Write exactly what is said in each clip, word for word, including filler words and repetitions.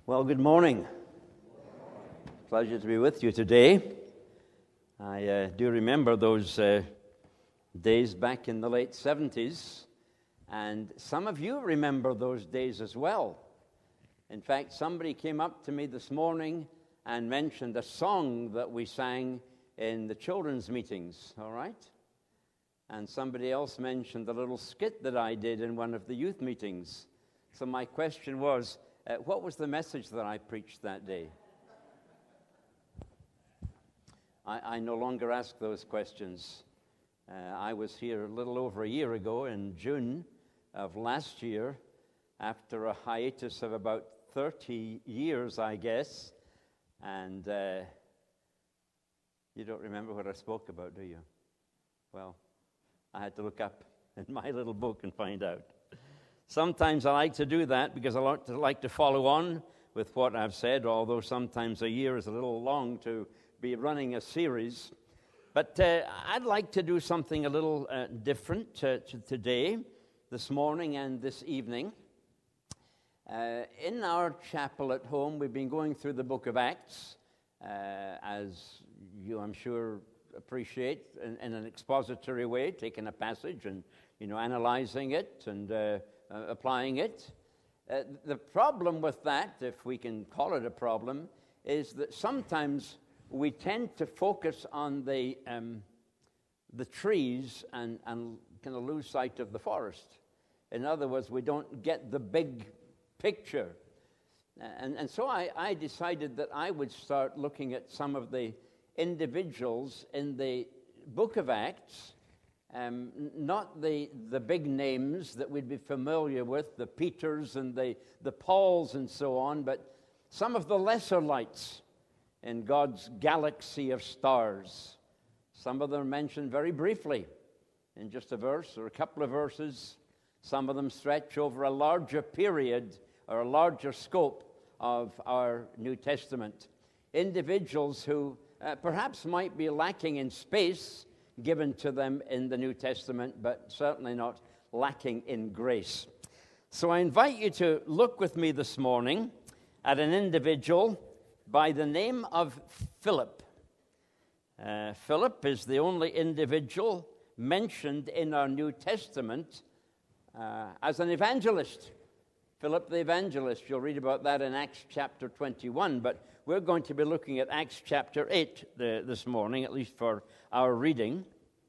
Well, good morning. Pleasure to be with you today. I uh, do remember those uh, days back in the late seventies, and some of you remember those days as well. In fact, somebody came up to me this morning and mentioned a song that we sang in the children's meetings, all right? And somebody else mentioned the little skit that I did in one of the youth meetings. So my question was, Uh, what was the message that I preached that day? I, I no longer ask those questions. Uh, I was here a little over a year ago in June of last year, after a hiatus of about thirty years, I guess. And uh, you don't remember what I spoke about, do you? Well, I had to look up in my little book and find out. Sometimes I like to do that because I like to, like to follow on with what I've said, although sometimes a year is a little long to be running a series. But uh, I'd like to do something a little uh, different uh, to today, this morning and this evening. Uh, in our chapel at home, we've been going through the book of Acts, uh, as you, I'm sure, appreciate, in, in an expository way, taking a passage and, you know, analyzing it and uh, Uh, applying it. Uh, the problem with that, if we can call it a problem, is that sometimes we tend to focus on the um, the trees and, and kind of lose sight of the forest. In other words, we don't get the big picture. And, and so I, I decided that I would start looking at some of the individuals in the book of Acts. Um, not the, the big names that we'd be familiar with, the Peters and the, the Pauls and so on, but some of the lesser lights in God's galaxy of stars. Some of them mentioned very briefly in just a verse or a couple of verses. Some of them stretch over a larger period or a larger scope of our New Testament. Individuals who uh, perhaps might be lacking in space given to them in the New Testament, but certainly not lacking in grace. So I invite you to look with me this morning at an individual by the name of Philip. Uh, Philip is the only individual mentioned in our New Testament uh, as an evangelist. Philip the evangelist, you'll read about that in Acts chapter twenty-one, but we're going to be looking at Acts chapter eight the, this morning, at least for our reading.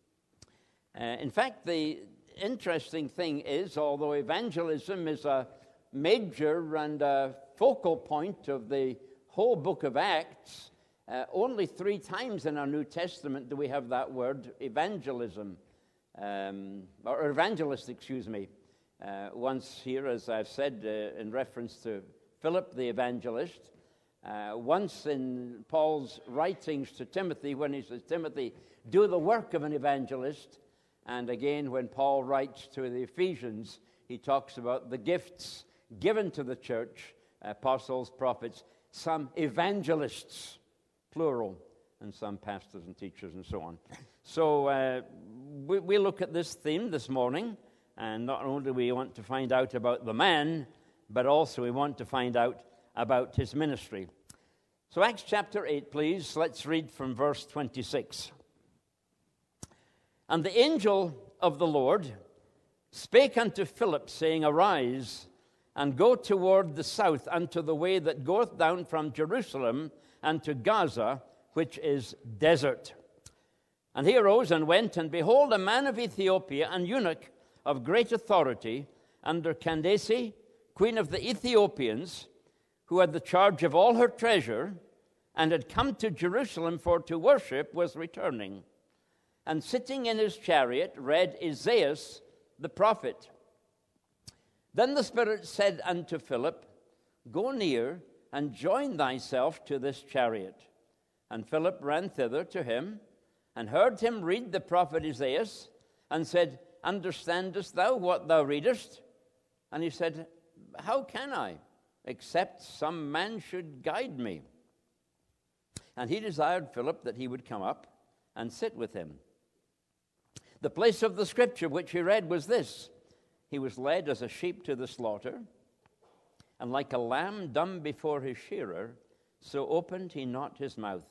Uh, in fact, the interesting thing is, although evangelism is a major and a focal point of the whole book of Acts, uh, only three times in our New Testament do we have that word, evangelism, um, or evangelist, excuse me. Uh, once here, as I've said, uh, in reference to Philip the evangelist. Uh, once in Paul's writings to Timothy, when he says, Timothy, do the work of an evangelist. And again, when Paul writes to the Ephesians, he talks about the gifts given to the church, apostles, prophets, some evangelists, plural, and some pastors and teachers and so on. So uh, we, we look at this theme this morning, and not only do we want to find out about the man, but also we want to find out about his ministry. So Acts chapter eight, please. Let's read from verse twenty-six. And the angel of the Lord spake unto Philip, saying, Arise, and go toward the south unto the way that goeth down from Jerusalem unto Gaza, which is desert. And he arose and went, and behold, a man of Ethiopia, an eunuch of great authority, under Candace, queen of the Ethiopians, who had the charge of all her treasure, and had come to Jerusalem for to worship, was returning, and sitting in his chariot read Isaiah the prophet. Then the Spirit said unto Philip, Go near, and join thyself to this chariot. And Philip ran thither to him, and heard him read the prophet Isaiah, and said, Understandest thou what thou readest? And he said, How can I, except some man should guide me? And he desired Philip that he would come up and sit with him. The place of the scripture which he read was this: He was led as a sheep to the slaughter, And like a lamb dumb before his shearer, so opened he not his mouth.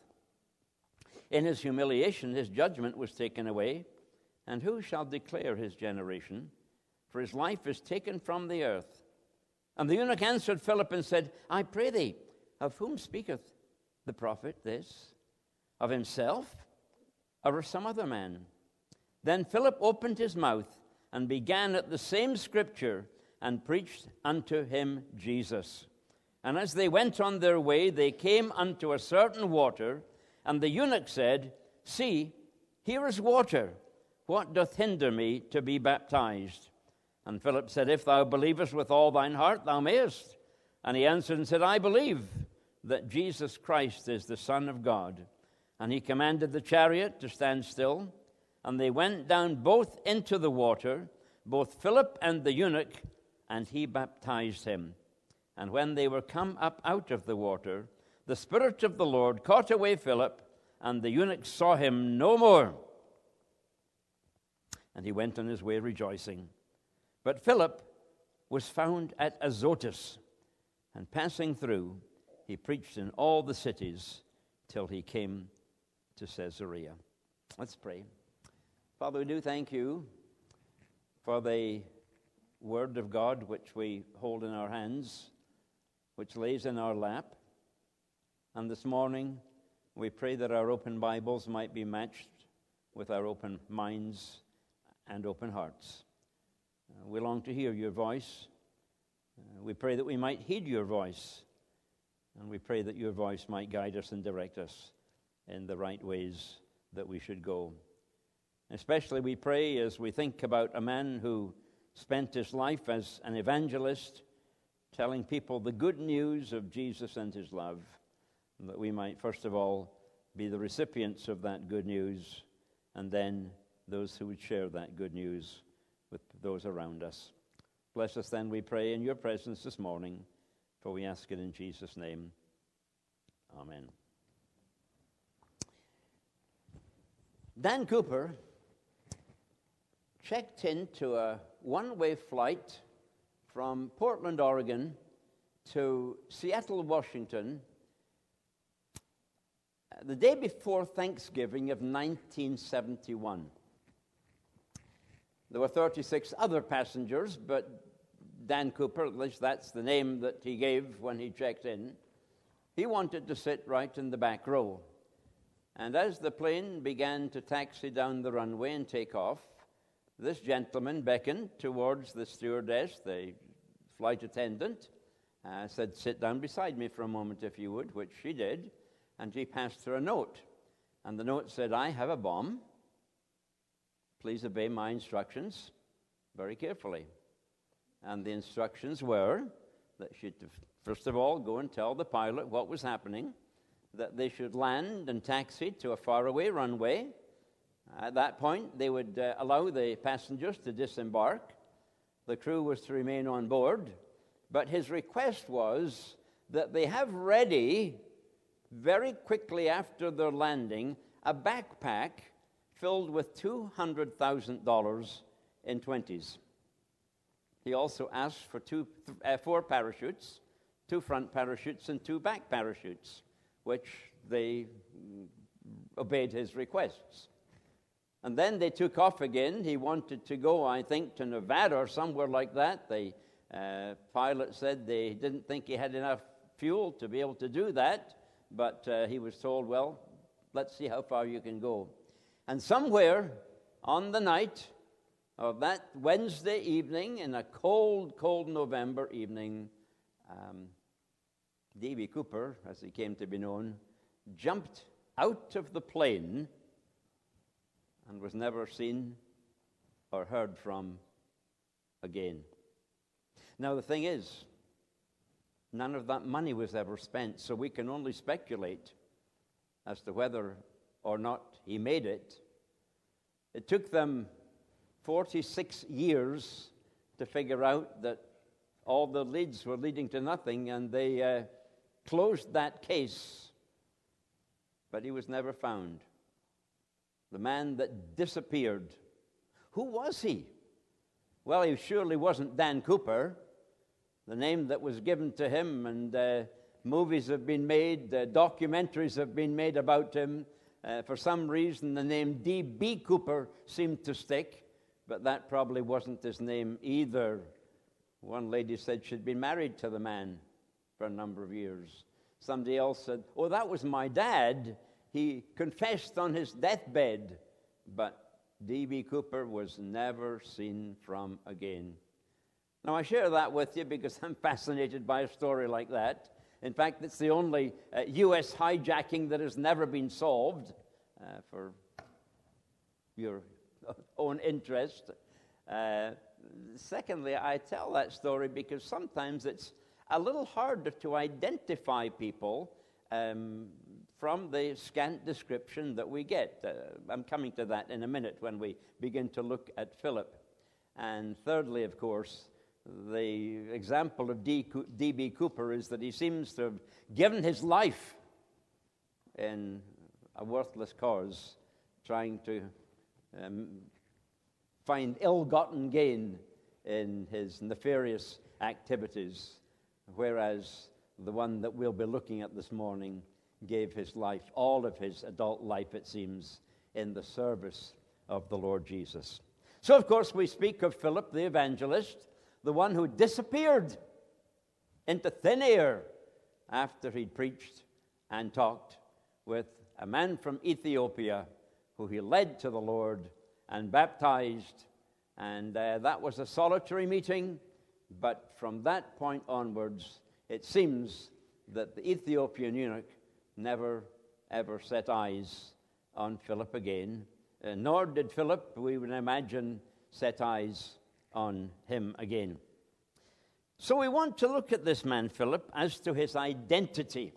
In his humiliation his judgment was taken away. And who shall declare his generation? For his life is taken from the earth. And the eunuch answered Philip and said, I pray thee, of whom speaketh the prophet this? Of himself, or of some other man? Then Philip opened his mouth, and began at the same scripture, and preached unto him Jesus. And as they went on their way, they came unto a certain water, and the eunuch said, See, here is water. What doth hinder me to be baptized? And Philip said, If thou believest with all thine heart, thou mayest. And he answered and said, I believe that Jesus Christ is the Son of God. And he commanded the chariot to stand still. And they went down both into the water, both Philip and the eunuch, and he baptized him. And when they were come up out of the water, the Spirit of the Lord caught away Philip, and the eunuch saw him no more. And he went on his way rejoicing. But Philip was found at Azotus, and passing through, he preached in all the cities till he came to Caesarea. Let's pray. Father, we do thank you for the Word of God which we hold in our hands, which lays in our lap. And this morning, we pray that our open Bibles might be matched with our open minds and open hearts. Uh, we long to hear your voice. Uh, we pray that we might heed your voice. And we pray that your voice might guide us and direct us in the right ways that we should go. Especially we pray as we think about a man who spent his life as an evangelist, telling people the good news of Jesus and his love, and that we might first of all be the recipients of that good news, and then those who would share that good news with those around us. Bless us then, we pray, in your presence this morning, for we ask it in Jesus' name. Amen. Dan Cooper checked into a one-way flight from Portland, Oregon to Seattle, Washington the day before Thanksgiving of nineteen seventy-one. There were thirty-six other passengers, but Dan Cooper, at least that's the name that he gave when he checked in, he wanted to sit right in the back row. And as the plane began to taxi down the runway and take off, this gentleman beckoned towards the stewardess, the flight attendant, uh, said, sit down beside me for a moment if you would, which she did, and he passed her a note. And the note said, I have a bomb. Please obey my instructions very carefully. And the instructions were that she'd, first of all, go and tell the pilot what was happening, that they should land and taxi to a faraway runway. At that point, they would uh, allow the passengers to disembark. The crew was to remain on board. But his request was that they have ready, very quickly after their landing, a backpack filled with two hundred thousand dollars in twenties. He also asked for two, uh, four parachutes, two front parachutes and two back parachutes, which they obeyed his requests. And then they took off again. He wanted to go, I think, to Nevada or somewhere like that. The uh, pilot said they didn't think he had enough fuel to be able to do that, but uh, he was told, well, let's see how far you can go. And somewhere on the night of that Wednesday evening, in a cold, cold November evening, um, D B Cooper, as he came to be known, jumped out of the plane and was never seen or heard from again. Now, the thing is, none of that money was ever spent, so we can only speculate as to whether or not he made it. It took them forty-six years to figure out that all the leads were leading to nothing, and they uh, closed that case. But he was never found. The man that disappeared. Who was he? Well, he surely wasn't Dan Cooper. the name that was given to him, and uh, movies have been made, uh, documentaries have been made about him. Uh, for some reason, the name D B Cooper seemed to stick, but that probably wasn't his name either. One lady said she'd been married to the man for a number of years. Somebody else said, oh, that was my dad. He confessed on his deathbed. But D B Cooper was never seen from again. Now, I share that with you because I'm fascinated by a story like that. In fact, it's the only uh, U S hijacking that has never been solved, uh, for your own interest. Uh, secondly, I tell that story because sometimes it's a little harder to identify people um, from the scant description that we get. Uh, I'm coming to that in a minute when we begin to look at Philip. And thirdly, of course, the example of D B Cooper is that he seems to have given his life in a worthless cause, trying to um, find ill-gotten gain in his nefarious activities, whereas the one that we'll be looking at this morning gave his life, all of his adult life, it seems, in the service of the Lord Jesus. So, of course, we speak of Philip the evangelist, the one who disappeared into thin air after he'd preached and talked with a man from Ethiopia who he led to the Lord and baptized. And uh, that was a solitary meeting, but from that point onwards, it seems that the Ethiopian eunuch never, ever set eyes on Philip again, uh, nor did Philip, we would imagine, set eyes on him again. So we want to look at this man, Philip, as to his identity.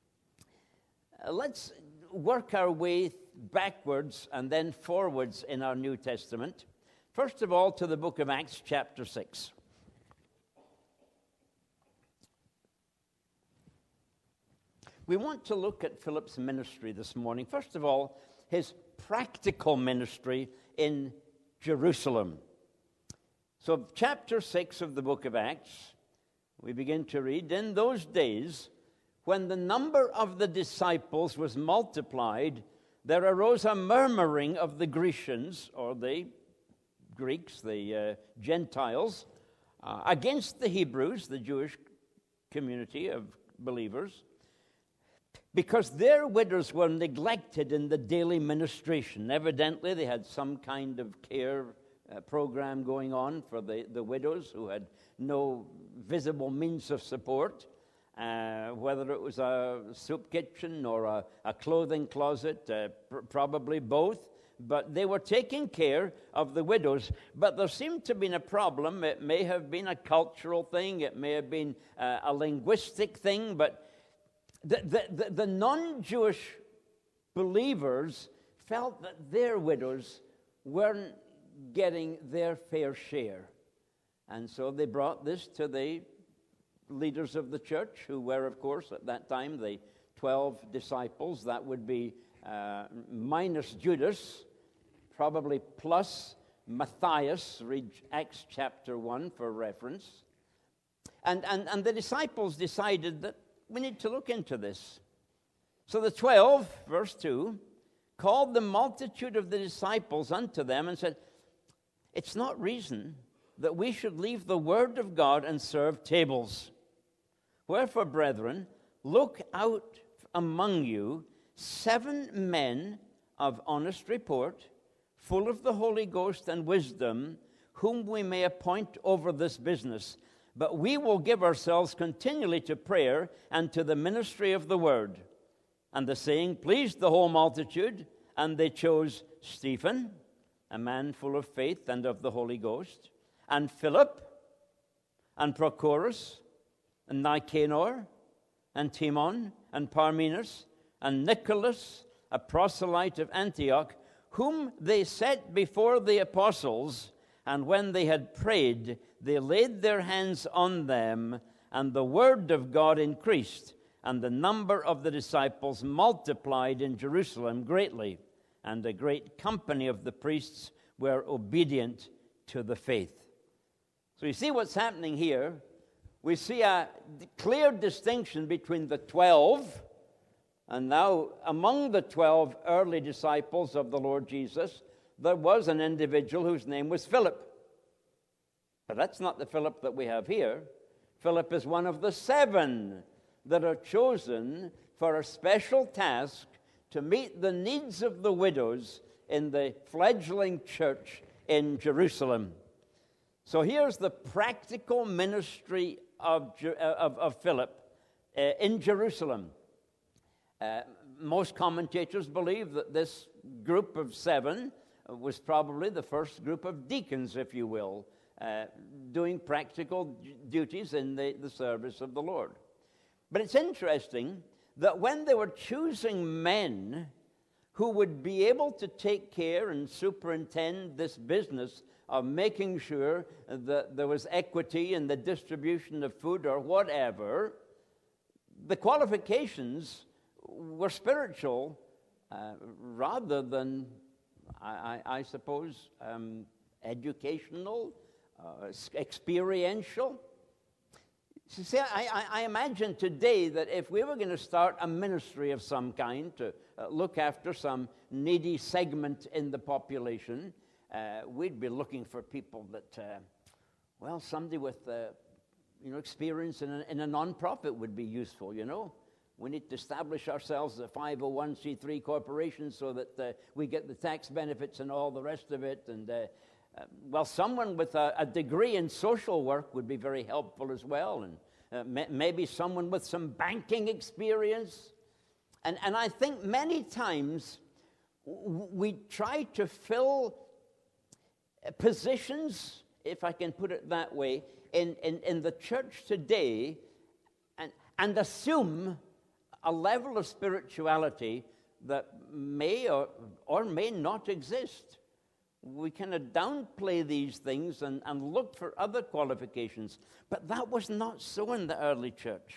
Uh, let's work our way backwards and then forwards in our New Testament. First of all, to the book of Acts, chapter six. We want to look at Philip's ministry this morning. First of all, his practical ministry in Jerusalem. So, chapter six of the book of Acts, we begin to read, in those days, when the number of the disciples was multiplied, there arose a murmuring of the Grecians, or the Greeks, the uh, Gentiles, uh, against the Hebrews, the Jewish community of believers, because their widows were neglected in the daily ministration. Evidently, they had some kind of care uh, program going on for the, the widows who had no visible means of support, uh, whether it was a soup kitchen or a, a clothing closet, uh, pr- probably both. But they were taking care of the widows. But there seemed to have been a problem. It may have been a cultural thing. It may have been uh, a linguistic thing. But the, the, the, the non-Jewish believers felt that their widows weren't getting their fair share. And so they brought this to the leaders of the church, who were, of course, at that time, the twelve disciples. That would be uh, minus Judas, probably plus Matthias. Read Acts chapter one for reference. And, and, and the disciples decided that we need to look into this. So the twelve, verse two, called the multitude of the disciples unto them and said, it's not reason that we should leave the word of God and serve tables. Wherefore, brethren, look out among you seven men of honest report, full of the Holy Ghost and wisdom, whom we may appoint over this business. But we will give ourselves continually to prayer and to the ministry of the word. And the saying pleased the whole multitude, and they chose Stephen, a man full of faith and of the Holy Ghost, and Philip, and Prochorus, and Nicanor, and Timon, and Parmenas, and Nicholas, a proselyte of Antioch, whom they set before the apostles, and when they had prayed, they laid their hands on them, and the word of God increased, and the number of the disciples multiplied in Jerusalem greatly, and a great company of the priests were obedient to the faith. So you see what's happening here. we see a clear distinction between the twelve, and now among the twelve early disciples of the Lord Jesus, there was an individual whose name was Philip. But that's not the Philip that we have here. Philip is one of the seven that are chosen for a special task to meet the needs of the widows in the fledgling church in Jerusalem. So here's the practical ministry of, of, of Philip uh, in Jerusalem. Uh, most commentators believe that this group of seven was probably the first group of deacons, if you will, uh, doing practical duties in the, the service of the Lord. But it's interesting that when they were choosing men who would be able to take care and superintend this business of making sure that there was equity in the distribution of food or whatever, the qualifications were spiritual uh, rather than, I, I, I suppose, um, educational, uh, experiential. See, I, I, I imagine today that if we were going to start a ministry of some kind to uh, look after some needy segment in the population, uh, we'd be looking for people that, uh, well, somebody with, uh, you know, experience in a, in a non-profit would be useful, you know. We need to establish ourselves as a five oh one c three corporation so that uh, we get the tax benefits and all the rest of it. And, uh, uh, well, someone with a, a degree in social work would be very helpful as well. And uh, may, maybe someone with some banking experience. And, and I think many times w- we try to fill positions, if I can put it that way, in, in, in the church today and, and assume a level of spirituality that may or, or may not exist. We kind of downplay these things and, and look for other qualifications. But that was not so in the early church.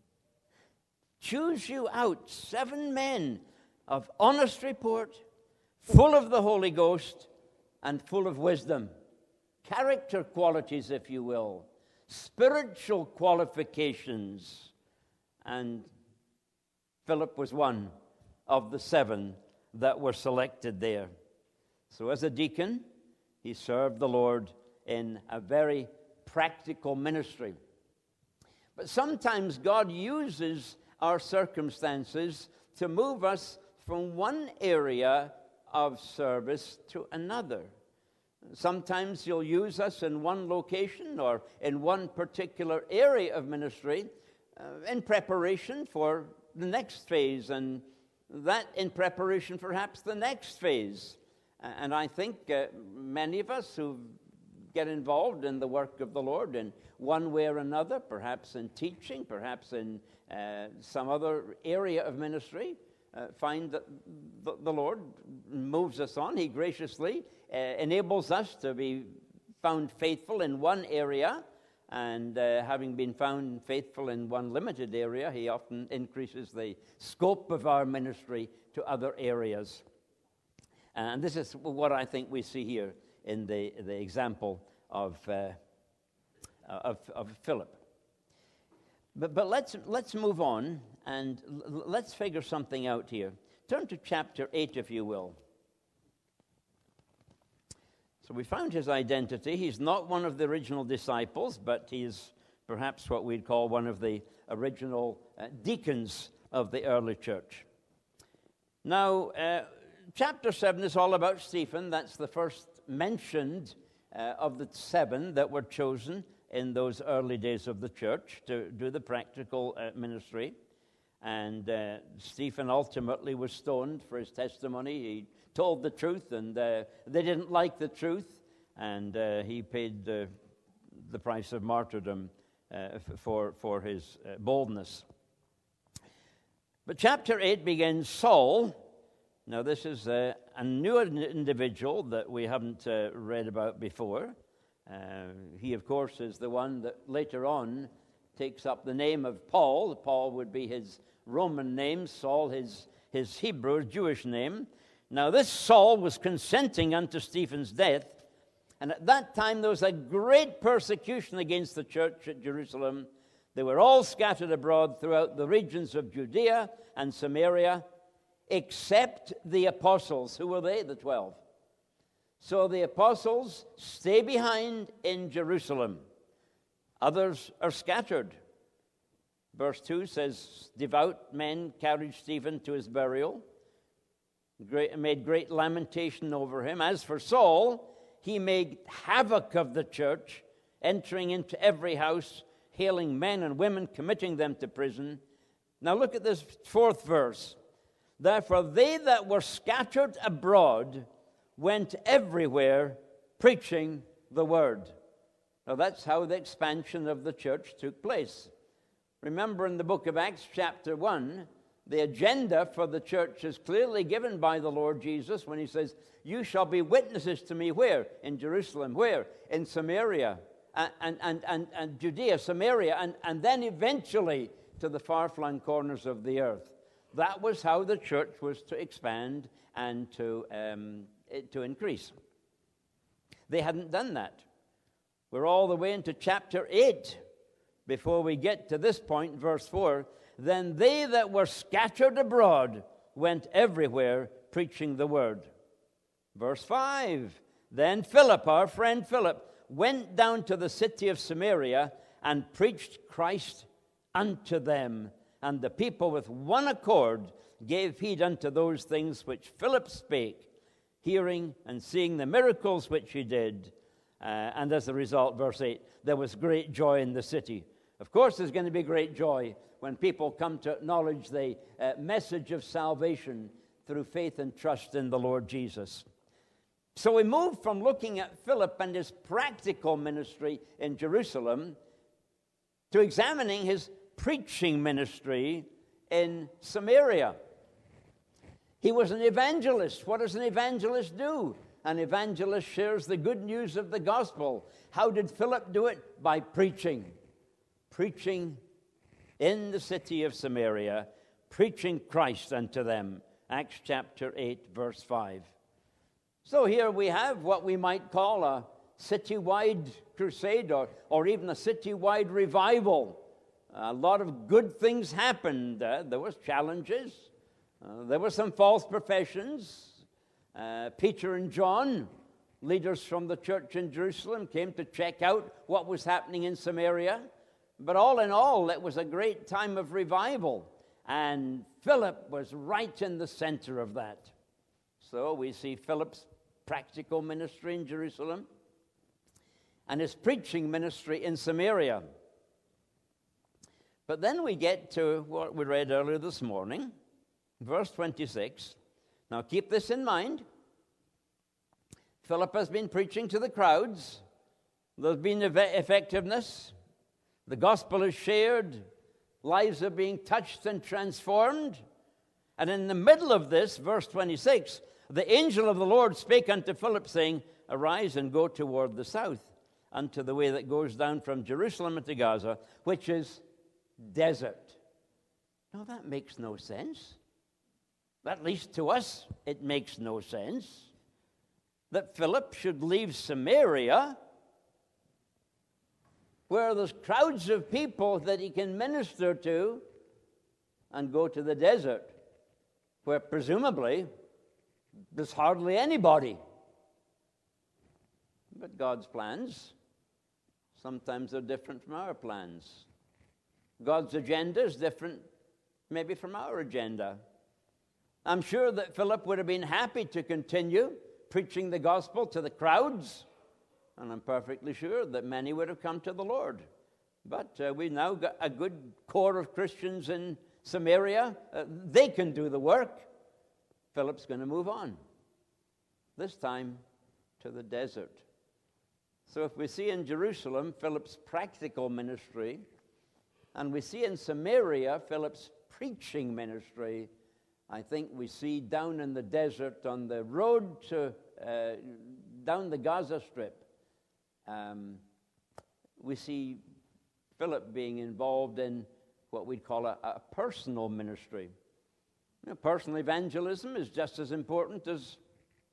Choose you out seven men of honest report, full of the Holy Ghost, and full of wisdom. Character qualities, if you will. Spiritual qualifications. And Philip was one of the seven that were selected there. So as a deacon, he served the Lord in a very practical ministry. But sometimes God uses our circumstances to move us from one area of service to another. Sometimes he'll use us in one location or in one particular area of ministry uh, in preparation for the next phase, and that in preparation perhaps the next phase. And I think uh, many of us who get involved in the work of the Lord in one way or another, perhaps in teaching, perhaps in uh, some other area of ministry, uh, find that the, the Lord moves us on. He graciously uh, enables us to be found faithful in one area, and uh, having been found faithful in one limited area, he often increases the scope of our ministry to other areas. And this is what I think we see here in the, the example of, uh, of, of Philip. But, but let's, let's move on and l- let's figure something out here. Turn to chapter eight, if you will. So we found his identity. He's not one of the original disciples, but he's perhaps what we'd call one of the original uh, deacons of the early church. Now, uh, chapter seven is all about Stephen. That's the first mentioned uh, of the seven that were chosen in those early days of the church to do the practical uh, ministry. And uh, Stephen ultimately was stoned for his testimony. He told the truth, and uh, they didn't like the truth, and uh, he paid uh, the price of martyrdom uh, for, for his uh, boldness. But chapter eight begins, Saul. Now, this is uh, a new individual that we haven't uh, read about before. Uh, he, of course, is the one that later on takes up the name of Paul. Paul would be his Roman name, Saul his, his Hebrew, Jewish name. Now, this Saul was consenting unto Stephen's death, And at that time, there was a great persecution against the church at Jerusalem. They were all scattered abroad throughout the regions of Judea and Samaria, except the apostles. Who were they? The twelve. So the apostles stay behind in Jerusalem. Others are scattered. Verse two says, devout men carried Stephen to his burial, great, made great lamentation over him. As for Saul, he made havoc of the church, entering into every house, hailing men and women, committing them to prison. Now look at this fourth verse. Therefore they that were scattered abroad went everywhere preaching the word. Now that's how the expansion of the church took place. Remember in the book of Acts chapter one, the agenda for the church is clearly given by the Lord Jesus when he says, you shall be witnesses to me where? In Jerusalem. Where? In Samaria and, and, and, and Judea, Samaria, and, and then eventually to the far-flung corners of the earth. That was how the church was to expand and to, um, to increase. They hadn't done that. We're all the way into chapter eight before we get to this point, verse four. Then they that were scattered abroad went everywhere preaching the word. Verse five. Then Philip, our friend Philip, went down to the city of Samaria and preached Christ unto them. And the people with one accord gave heed unto those things which Philip spake, hearing and seeing the miracles which he did. Uh, and as a result, verse eight, there was great joy in the city. Of course, there's going to be great joy when people come to acknowledge the uh, message of salvation through faith and trust in the Lord Jesus. So we move from looking at Philip and his practical ministry in Jerusalem to examining his preaching ministry in Samaria. He was an evangelist. What does an evangelist do? An evangelist shares the good news of the gospel. How did Philip do it? By preaching. Preaching in the city of Samaria, preaching Christ unto them. Acts chapter eight, verse five. So here we have what we might call a citywide crusade or, or even a citywide revival. A lot of good things happened. Uh, there was challenges. Uh, there were some false professions. Uh, Peter and John, leaders from the church in Jerusalem, came to check out what was happening in Samaria. But all in all, it was a great time of revival. And Philip was right in the center of that. So we see Philip's practical ministry in Jerusalem and his preaching ministry in Samaria. But then we get to what we read earlier this morning, verse twenty-six. Now keep this in mind. Philip has been preaching to the crowds. There's been effectiveness. The gospel is shared. Lives are being touched and transformed. And in the middle of this, verse twenty-six, the angel of the Lord spake unto Philip, saying, Arise and go toward the south, unto the way that goes down from Jerusalem into Gaza, which is desert. Now that makes no sense. At least to us, it makes no sense that Philip should leave Samaria, where there's crowds of people that he can minister to, and go to the desert, where presumably there's hardly anybody. But God's plans, sometimes are different from our plans. God's agenda is different maybe from our agenda. I'm sure that Philip would have been happy to continue preaching the gospel to the crowds, and I'm perfectly sure that many would have come to the Lord. But uh, we've now got a good core of Christians in Samaria. Uh, they can do the work. Philip's going to move on, this time to the desert. So if we see in Jerusalem Philip's practical ministry, and we see in Samaria Philip's preaching ministry, I think we see down in the desert on the road to uh, down the Gaza Strip, um, we see Philip being involved in what we'd call a, a personal ministry. You know, personal evangelism is just as important as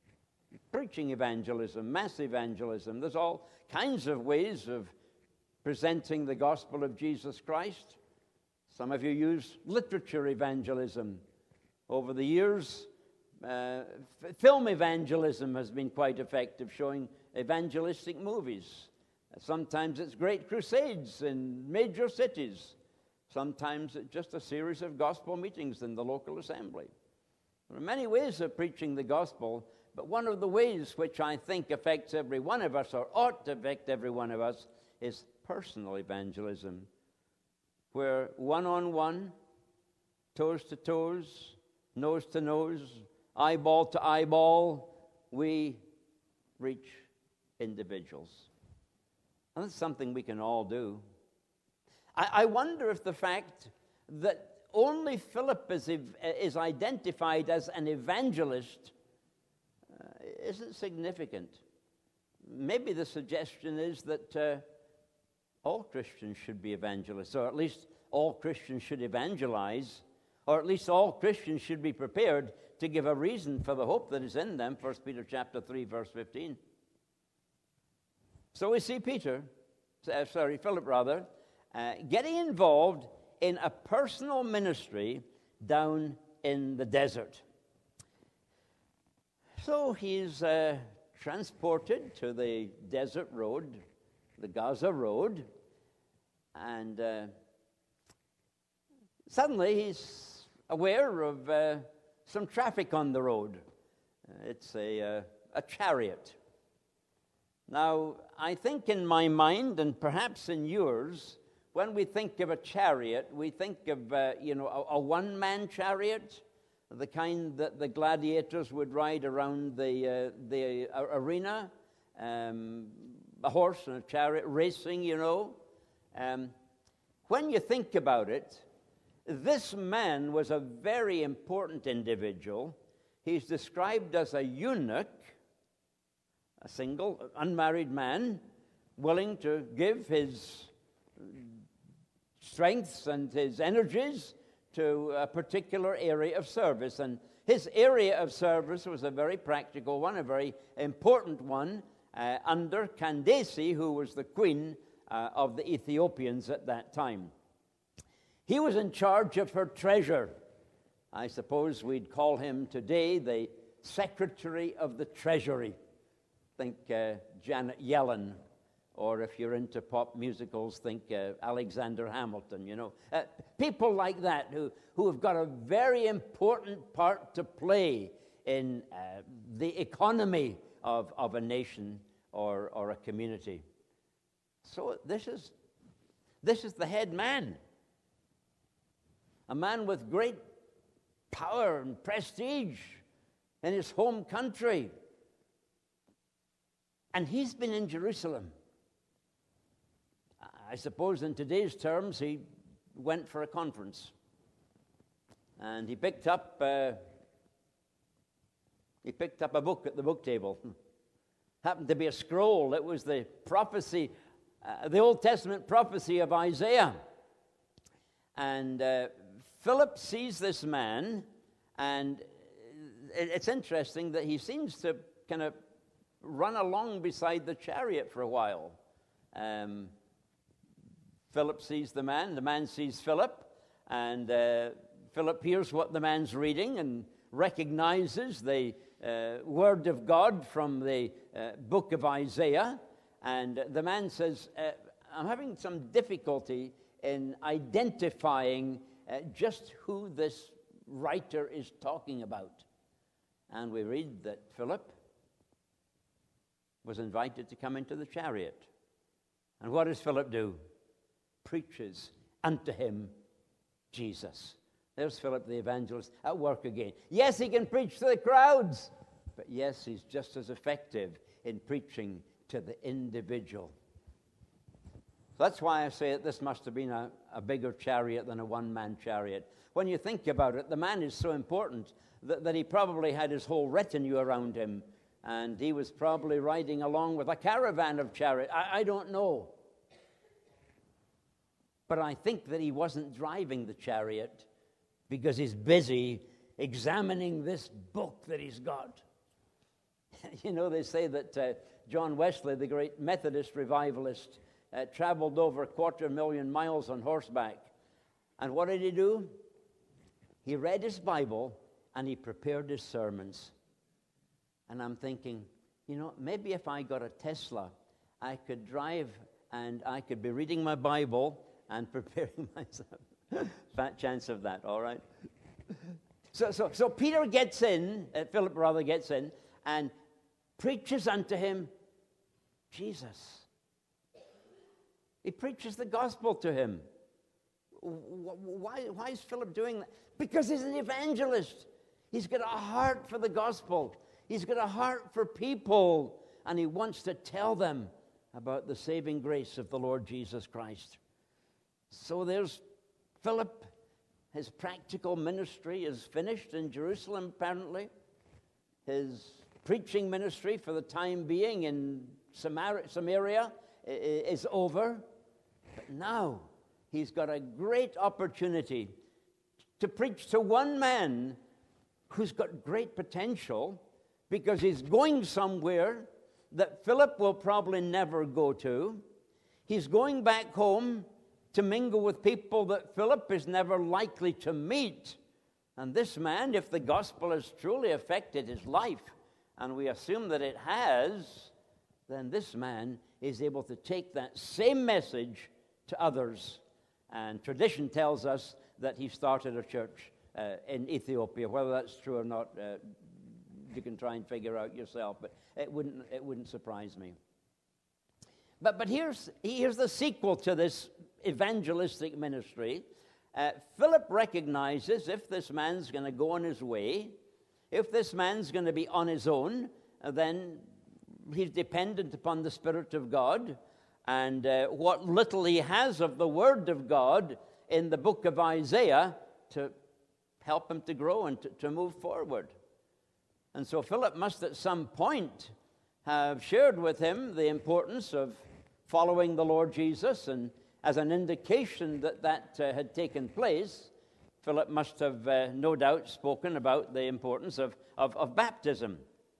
preaching evangelism, mass evangelism. There's all kinds of ways of presenting the gospel of Jesus Christ. Some of you use literature evangelism. Over the years, uh, f- film evangelism has been quite effective, showing evangelistic movies. Sometimes it's great crusades in major cities. Sometimes it's just a series of gospel meetings in the local assembly. There are many ways of preaching the gospel, but one of the ways which I think affects every one of us, or ought to affect every one of us, is personal evangelism, where one-on-one, toes to toes, nose to nose, eyeball to eyeball, we reach individuals. And that's something we can all do. I, I wonder if the fact that only Philip is, is identified as an evangelist uh, isn't significant. Maybe the suggestion is that uh, all Christians should be evangelists, or at least all Christians should evangelize, or at least all Christians should be prepared to give a reason for the hope that is in them, First Peter chapter three, verse fifteen. So we see Peter, uh, sorry, Philip rather, uh, getting involved in a personal ministry down in the desert. So he's uh, transported to the desert road, the Gaza road, and uh, suddenly he's aware of uh, some traffic on the road. Uh, it's a, uh, a chariot. Now, I think in my mind, and perhaps in yours, when we think of a chariot, we think of, uh, you know, a, a one-man chariot, the kind that the gladiators would ride around the, uh, the uh, arena, um, a horse and a chariot racing, you know. Um, when you think about it, this man was a very important individual. He's described as a eunuch, a single, unmarried man, willing to give his strengths and his energies to a particular area of service. And his area of service was a very practical one, a very important one, uh, under Candace, who was the queen uh, of the Ethiopians at that time. He was in charge of her treasure. I suppose we'd call him today the Secretary of the Treasury. Think uh, Janet Yellen, or if you're into pop musicals, think uh, Alexander Hamilton, you know. Uh, people like that who, who have got a very important part to play in uh, the economy of, of a nation or, or a community. So this is, this is the head man. A man with great power and prestige in his home country. And he's been in Jerusalem. I suppose in today's terms, he went for a conference. And he picked up uh, he picked up a book at the book table. Happened to be a scroll. It was the prophecy, uh, the Old Testament prophecy of Isaiah. And uh, Philip sees this man, and it's interesting that he seems to kind of run along beside the chariot for a while. Um, Philip sees the man, the man sees Philip, and uh, Philip hears what the man's reading and recognizes the uh, word of God from the uh, book of Isaiah. And the man says, uh, I'm having some difficulty in identifying uh, just who this writer is talking about. And we read that Philip was invited to come into the chariot. And what does Philip do? Preaches unto him Jesus. There's Philip the evangelist at work again. Yes, he can preach to the crowds, but yes, he's just as effective in preaching to the individual. So that's why I say that this must have been a, a bigger chariot than a one-man chariot. When you think about it, the man is so important that, that he probably had his whole retinue around him, and he was probably riding along with a caravan of chariots. I, I don't know. But I think that he wasn't driving the chariot because he's busy examining this book that he's got. You know, they say that uh, John Wesley, the great Methodist revivalist, uh, traveled over a quarter million miles on horseback. And what did he do? He read his Bible and he prepared his sermons. And I'm thinking, you know, maybe if I got a Tesla, I could drive and I could be reading my Bible and preparing myself. Fat chance of that, all right? So, so, so Peter gets in, uh, Philip rather gets in, and preaches unto him Jesus. He preaches the gospel to him. Why, why is Philip doing that? Because he's an evangelist. He's got a heart for the gospel. He's got a heart for people, and he wants to tell them about the saving grace of the Lord Jesus Christ. So there's Philip. His practical ministry is finished in Jerusalem, apparently. His preaching ministry for the time being in Samaria is over. But now he's got a great opportunity to preach to one man who's got great potential, because he's going somewhere that Philip will probably never go to. He's going back home to mingle with people that Philip is never likely to meet. And this man, if the gospel has truly affected his life, and we assume that it has, then this man is able to take that same message to others. And tradition tells us that he started a church uh, in Ethiopia. Whether that's true or not, uh, you can try and figure out yourself, but it wouldn't, it wouldn't surprise me. But, but here's, here's the sequel to this evangelistic ministry. Uh, Philip recognizes if this man's going to go on his way, if this man's going to be on his own, uh, then he's dependent upon the Spirit of God. And uh, what little he has of the Word of God in the book of Isaiah to help him to grow and to, to move forward. And so Philip must at some point have shared with him the importance of following the Lord Jesus, and as an indication that that uh, had taken place, Philip must have uh, no doubt spoken about the importance of, of, of baptism.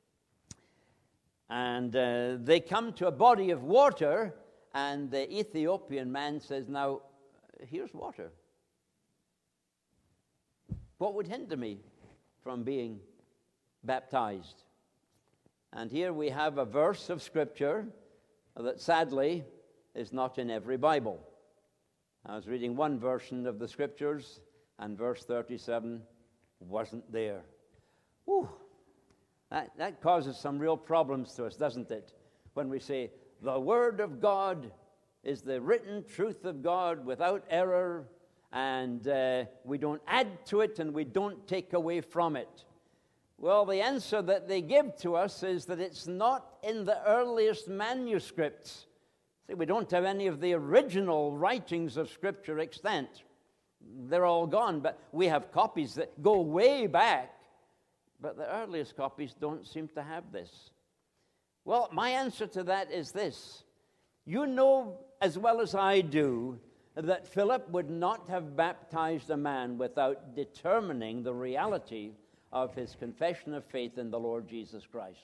And uh, they come to a body of water, and the Ethiopian man says, now, here's water. What would hinder me from being baptized? And here we have a verse of Scripture that sadly is not in every Bible. I was reading one version of the Scriptures, and verse thirty-seven wasn't there. Whew. That, that causes some real problems to us, doesn't it? When we say, the Word of God is the written truth of God without error, and uh, we don't add to it and we don't take away from it. Well, the answer that they give to us is that it's not in the earliest manuscripts. See, we don't have any of the original writings of Scripture extant. They're all gone, but we have copies that go way back. But the earliest copies don't seem to have this. Well, my answer to that is this. You know as well as I do that Philip would not have baptized a man without determining the reality of his confession of faith in the Lord Jesus Christ.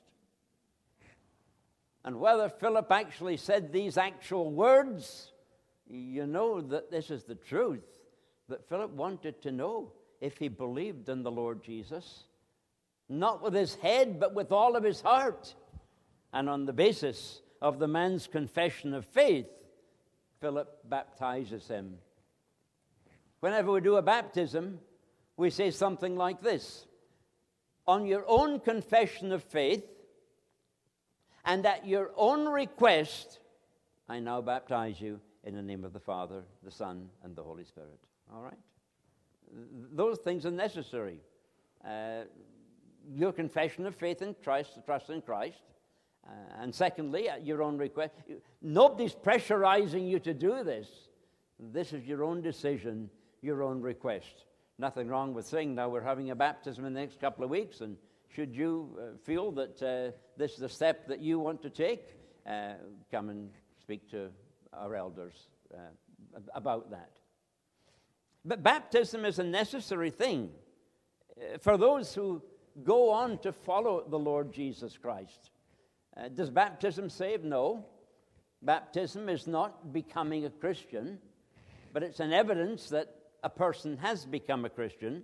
And whether Philip actually said these actual words, you know that this is the truth, that Philip wanted to know if he believed in the Lord Jesus, not with his head, but with all of his heart. And on the basis of the man's confession of faith, Philip baptizes him. Whenever we do a baptism, we say something like this: on your own confession of faith, and at your own request, I now baptize you in the name of the Father, the Son, and the Holy Spirit. All right? Those things are necessary. Uh, your confession of faith in Christ, trust in Christ. Uh, and secondly, at your own request. Nobody's pressurizing you to do this. This is your own decision, your own request. Nothing wrong with saying, now we're having a baptism in the next couple of weeks, and should you uh, feel that uh, this is the step that you want to take, uh, come and speak to our elders uh, about that. But baptism is a necessary thing uh, for those who go on to follow the Lord Jesus Christ. Uh, does baptism save? No. Baptism is not becoming a Christian, but it's an evidence that a person has become a Christian.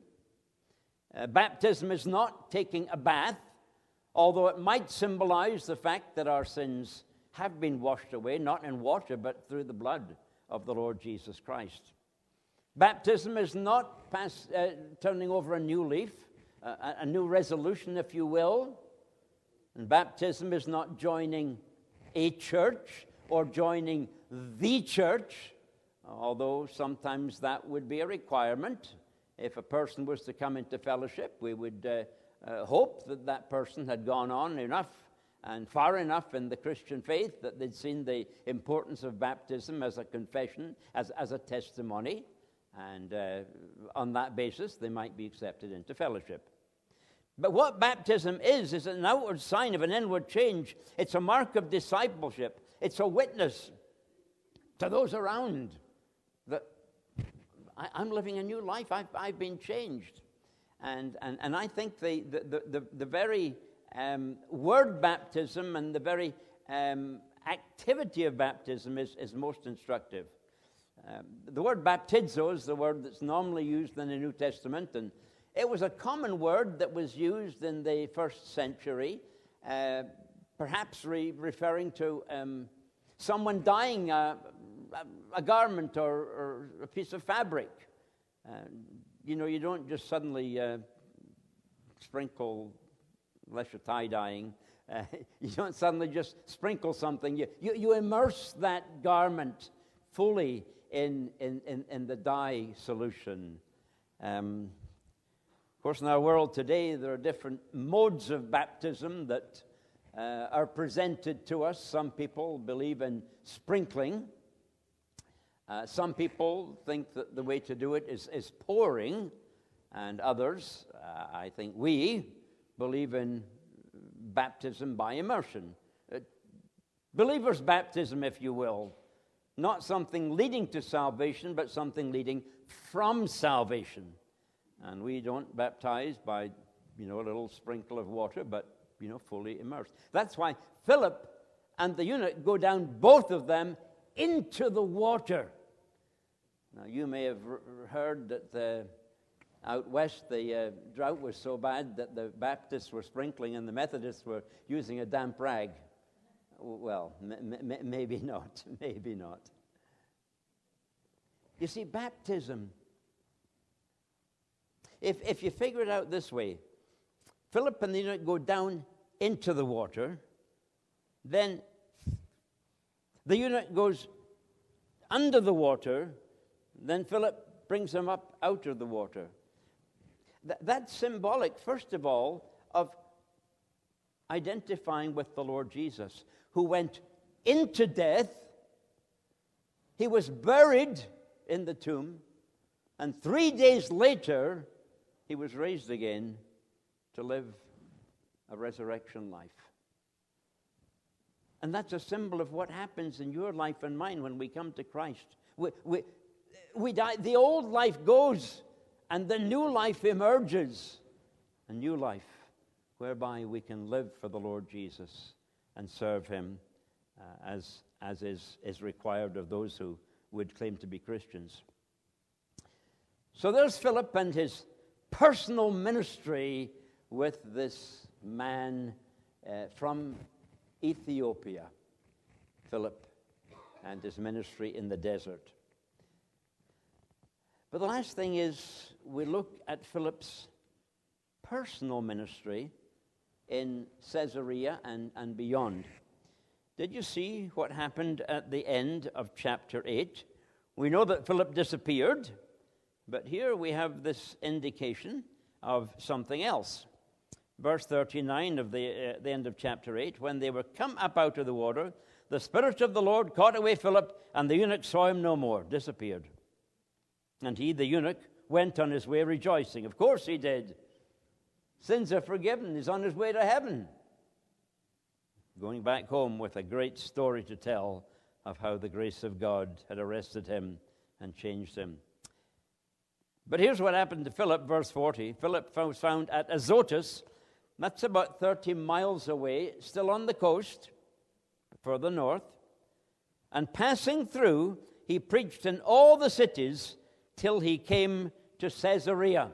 Uh, baptism is not taking a bath, although it might symbolize the fact that our sins have been washed away, not in water, but through the blood of the Lord Jesus Christ. Baptism is not pass, uh, turning over a new leaf, uh, a new resolution, if you will. And baptism is not joining a church or joining the church, although sometimes that would be a requirement. If a person was to come into fellowship, we would uh, uh, hope that that person had gone on enough and far enough in the Christian faith that they'd seen the importance of baptism as a confession, as, as a testimony, and uh, on that basis they might be accepted into fellowship. But what baptism is, is an outward sign of an inward change. It's a mark of discipleship. It's a witness to those around that I, I'm living a new life. I've, I've been changed. And, and, and I think the, the, the, the very um, word baptism and the very um, activity of baptism is, is most instructive. Um, the word baptizo is the word that's normally used in the New Testament, and it was a common word that was used in the first century, uh, perhaps re- referring to um, someone dyeing a, a, a garment or, or a piece of fabric. Uh, you know, you don't just suddenly uh, sprinkle, unless you're tie-dyeing, uh, you don't suddenly just sprinkle something. You, you, you immerse that garment fully in, in, in, in the dye solution. Um, Of course, in our world today, there are different modes of baptism that uh, are presented to us. Some people believe in sprinkling. Uh, some people think that the way to do it is, is pouring. And others, uh, I think we, believe in baptism by immersion. Uh, believer's baptism, if you will. Not something leading to salvation, but something leading from salvation. And we don't baptize by, you know, a little sprinkle of water, but, you know, fully immersed. That's why Philip and the eunuch go down, both of them, into the water. Now, you may have r- heard that uh, out west the uh, drought was so bad that the Baptists were sprinkling and the Methodists were using a damp rag. Well, m- m- maybe not, maybe not. You see, baptism... If, if you figure it out this way, Philip and the eunuch go down into the water, then the eunuch goes under the water, then Philip brings him up out of the water. Th- that's symbolic, first of all, of identifying with the Lord Jesus, who went into death. He was buried in the tomb, and three days later, he was raised again to live a resurrection life. And that's a symbol of what happens in your life and mine when we come to Christ. We, we, we die, the old life goes, and the new life emerges. A new life whereby we can live for the Lord Jesus and serve him uh, as, as is, is required of those who would claim to be Christians. So there's Philip and his personal ministry with this man uh, from Ethiopia, Philip, and his ministry in the desert. But the last thing is we look at Philip's personal ministry in Caesarea and, and beyond. Did you see what happened at the end of chapter eight? We know that Philip disappeared, but here we have this indication of something else. Verse thirty-nine of the, uh, the end of chapter eight, when they were come up out of the water, the Spirit of the Lord caught away Philip, and the eunuch saw him no more, disappeared. And he, the eunuch, went on his way rejoicing. Of course he did. Sins are forgiven. He's on his way to heaven. Going back home with a great story to tell of how the grace of God had arrested him and changed him. But here's what happened to Philip, verse forty. Philip was found at Azotus, That's about thirty miles away, still on the coast, further north. And passing through, he preached in all the cities till he came to Caesarea.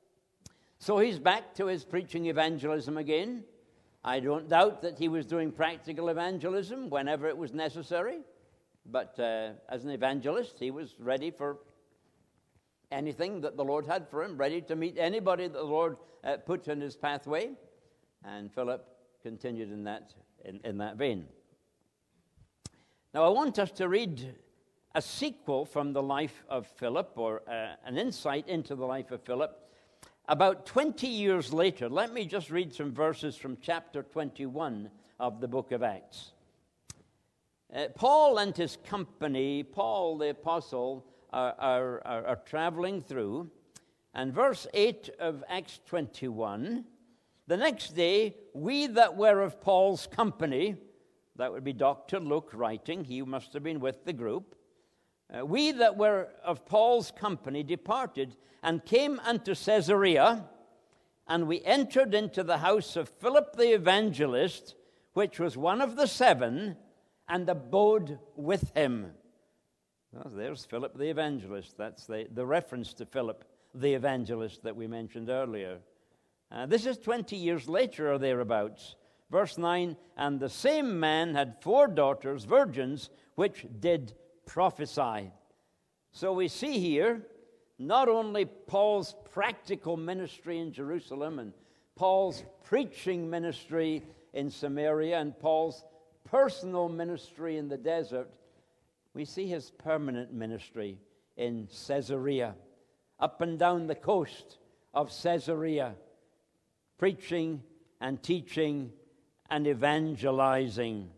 So he's back to his preaching evangelism again. I don't doubt that he was doing practical evangelism whenever it was necessary. But uh, as an evangelist, he was ready for anything that the Lord had for him, ready to meet anybody that the Lord uh, put in his pathway. And Philip continued in that, in, in that vein. Now, I want us to read a sequel from the life of Philip, or uh, an insight into the life of Philip, about twenty years later. Let me just read some verses from chapter twenty-one of the book of Acts. Uh, Paul and his company, Paul the apostle, are, are, are, are traveling through, and verse eight of Acts twenty-one, the next day, we that were of Paul's company, that would be Doctor Luke writing, he must have been with the group, uh, we that were of Paul's company departed and came unto Caesarea, and we entered into the house of Philip the evangelist, which was one of the seven, and abode with him. Well, there's Philip the evangelist. That's the, the reference to Philip the evangelist that we mentioned earlier. Uh, this is twenty years later or thereabouts. Verse nine, and the same man had four daughters, virgins, which did prophesy. So we see here not only Paul's practical ministry in Jerusalem and Paul's preaching ministry in Samaria and Paul's personal ministry in the desert, we see his permanent ministry in Caesarea, up and down the coast of Caesarea, preaching and teaching and evangelizing.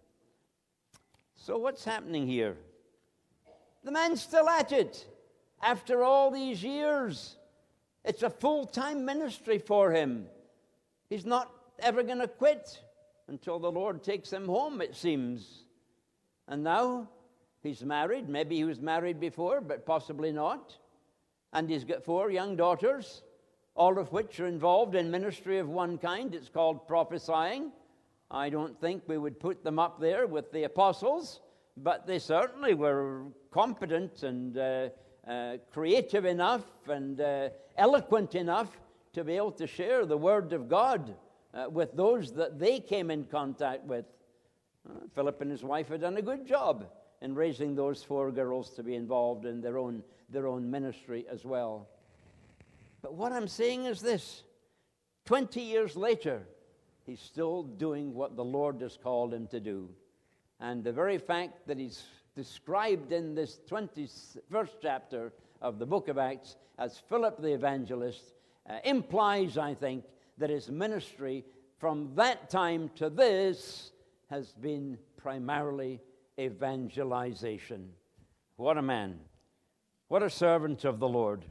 So what's happening here? The man's still at it after all these years. It's a full-time ministry for him. He's not ever going to quit until the Lord takes him home, it seems. And now he's married. Maybe he was married before, but possibly not. And he's got four young daughters, all of which are involved in ministry of one kind. It's called prophesying. I don't think we would put them up there with the apostles, but they certainly were competent and uh, uh, creative enough and uh, eloquent enough to be able to share the Word of God uh, with those that they came in contact with. Uh, Philip and his wife had done a good job in raising those four girls to be involved in their own, their own ministry as well. But what I'm saying is this: twenty years later, he's still doing what the Lord has called him to do. And the very fact that he's described in this twenty-first chapter of the book of Acts as Philip the evangelist uh, implies, I think, that his ministry from that time to this has been primarily evangelization. What a man. What a servant of the Lord.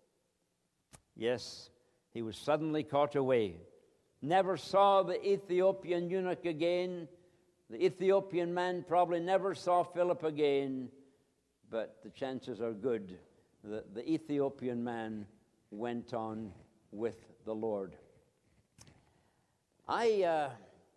Yes, he was suddenly caught away. Never saw the Ethiopian eunuch again. The Ethiopian man probably never saw Philip again. But the chances are good that the Ethiopian man went on with the Lord. I uh,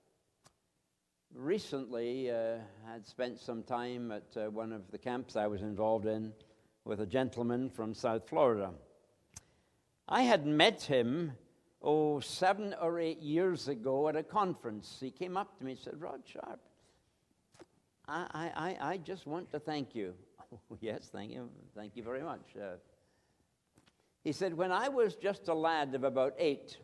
recently uh, had spent some time at uh, one of the camps I was involved in with a gentleman from South Florida. I had met him, oh, seven or eight years ago at a conference. He came up to me and said, "Rod Sharp, I, I, I just want to thank you." Oh, yes, thank you. Thank you very much. Uh, he said, "When I was just a lad of about eight,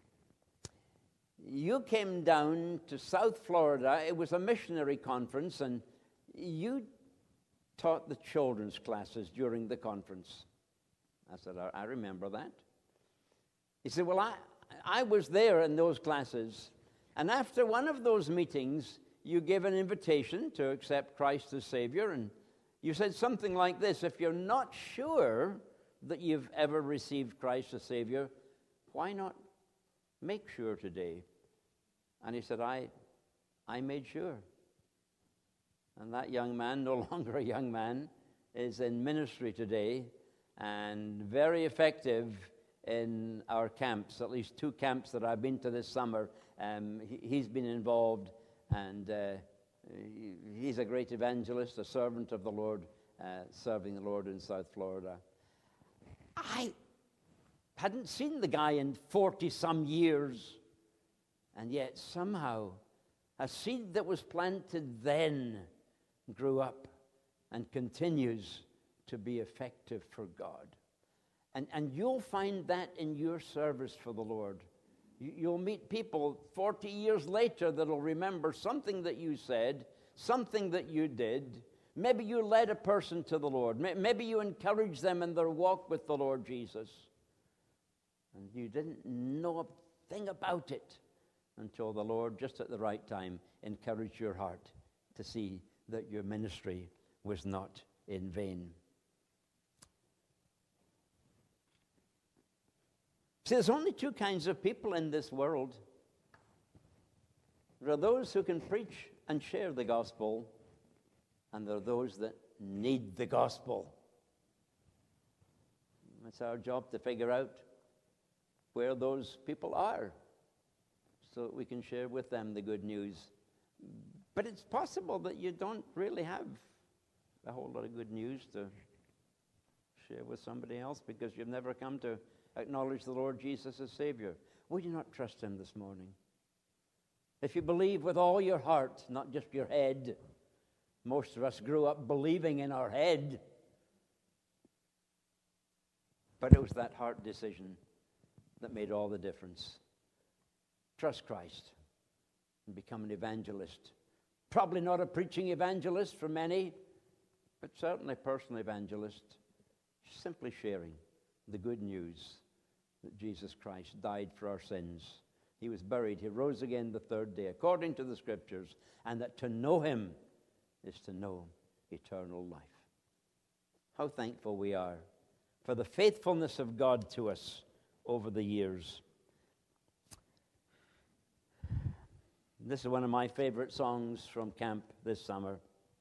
you came down to South Florida. It was a missionary conference, and you taught the children's classes during the conference." I said, I, I remember that. He said, "Well, I, I was there in those classes, and after one of those meetings, you gave an invitation to accept Christ as Savior, and you said something like this: if you're not sure that you've ever received Christ as Savior, why not make sure today?" And he said, I, I made sure. And that young man, no longer a young man, is in ministry today and very effective in our camps, at least two camps that I've been to this summer. Um, he, he's been involved, and uh, he, he's a great evangelist, a servant of the Lord, uh, serving the Lord in South Florida. I hadn't seen the guy in forty-some years, and yet somehow a seed that was planted then grew up and continues to be effective for God. And, and you'll find that in your service for the Lord. You, you'll meet people forty years later that'll remember something that you said, something that you did. Maybe you led a person to the Lord. Maybe you encouraged them in their walk with the Lord Jesus. And you didn't know a thing about it until the Lord, just at the right time, encouraged your heart to see that your ministry was not in vain. See, there's only two kinds of people in this world. There are those who can preach and share the gospel, and there are those that need the gospel. It's our job to figure out where those people are so that we can share with them the good news. But it's possible that you don't really have a whole lot of good news to share with somebody else because you've never come to acknowledge the Lord Jesus as Savior. Would you not trust Him this morning? If you believe with all your heart, not just your head. Most of us grew up believing in our head. But it was that heart decision that made all the difference. Trust Christ and become an evangelist. Probably not a preaching evangelist for many, but certainly a personal evangelist. Simply sharing the good news that Jesus Christ died for our sins. He was buried. He rose again the third day, according to the Scriptures, and that to know Him is to know eternal life. How thankful we are for the faithfulness of God to us over the years. This is one of my favorite songs from camp this summer.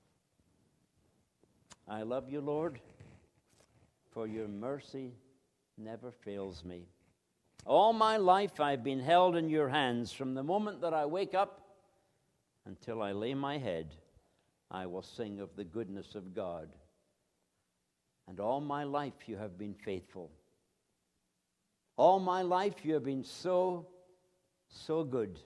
I love you, Lord, for your mercy never fails me. All my life I've been held in your hands. From the moment that I wake up until I lay my head, I will sing of the goodness of God. And all my life you have been faithful. All my life you have been so, so good.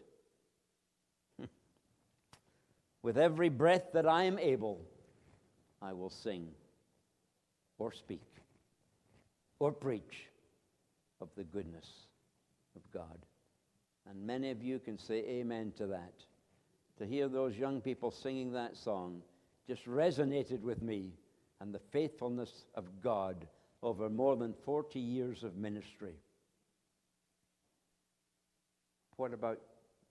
With every breath that I am able, I will sing or speak or preach of the goodness of God. And many of you can say amen to that. To hear those young people singing that song just resonated with me and the faithfulness of God over more than forty years of ministry. What about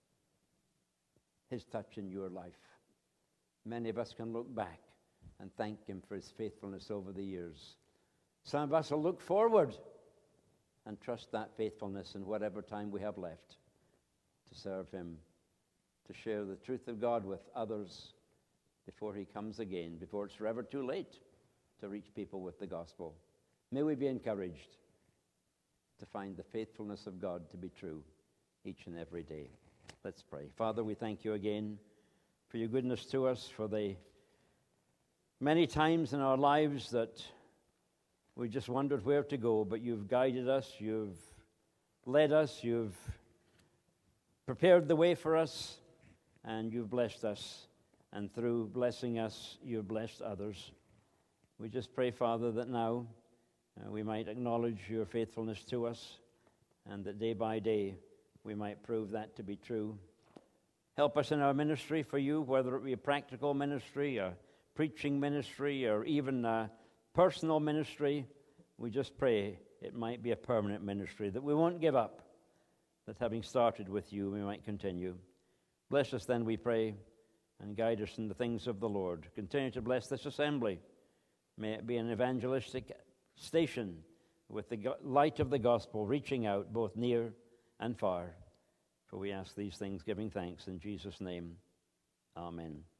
His touch in your life? Many of us can look back and thank Him for His faithfulness over the years. Some of us will look forward and trust that faithfulness in whatever time we have left to serve Him, to share the truth of God with others before He comes again, before it's forever too late to reach people with the gospel. May we be encouraged to find the faithfulness of God to be true each and every day. Let's pray. Father, we thank you again for your goodness to us, for the many times in our lives that we just wondered where to go, but you've guided us, you've led us, you've prepared the way for us, and you've blessed us. And through blessing us, you've blessed others. We just pray, Father, that now uh, we might acknowledge your faithfulness to us, and that day by day we might prove that to be true. Help us in our ministry for you, whether it be a practical ministry, a preaching ministry, or even a personal ministry. We just pray it might be a permanent ministry, that we won't give up, that having started with you, we might continue. Bless us then, we pray, and guide us in the things of the Lord. Continue to bless this assembly. May it be an evangelistic station with the light of the gospel reaching out both near and far. For we ask these things giving thanks in Jesus' name. Amen.